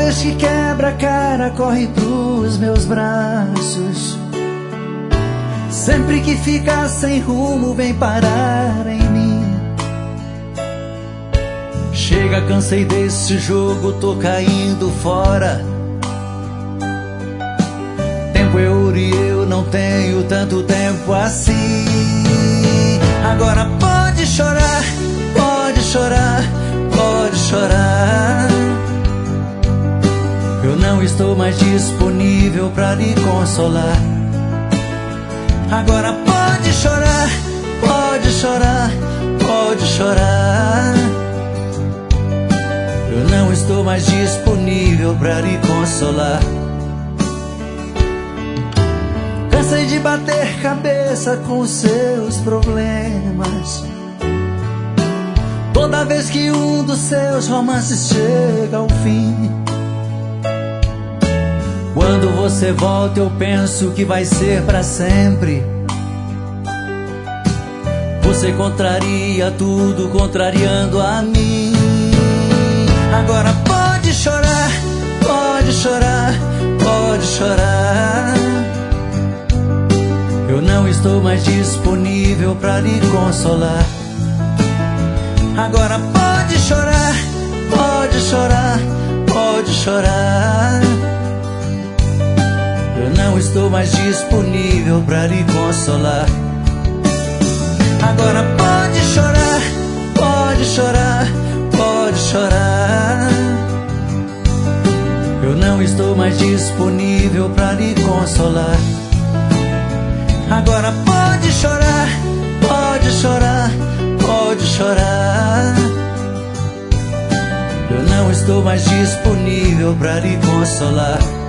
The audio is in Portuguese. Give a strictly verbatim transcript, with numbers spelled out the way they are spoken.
vez que quebra a cara, corre pros meus braços. Sempre que fica sem rumo, vem parar em mim. Chega, cansei desse jogo, tô caindo fora. Tempo é ouro e eu não tenho tanto tempo assim. Agora pode chorar, pode chorar, pode chorar. Eu não estou mais disponível pra lhe consolar. Agora pode chorar, pode chorar, pode chorar. Eu não estou mais disponível pra lhe consolar. Cansei de bater cabeça com seus problemas. Toda vez que um dos seus romances chega ao fim. Quando você volta eu penso que vai ser pra sempre. Você contraria tudo, contrariando a mim. Agora pode chorar, pode chorar, pode chorar. Eu não estou mais disponível pra lhe consolar. Agora pode chorar, pode chorar, pode chorar. Eu não estou mais disponível pra lhe consolar. Agora pode chorar, pode chorar, pode chorar. Eu não estou mais disponível pra lhe consolar. Agora pode chorar, pode chorar, pode chorar. Eu não estou mais disponível pra lhe consolar.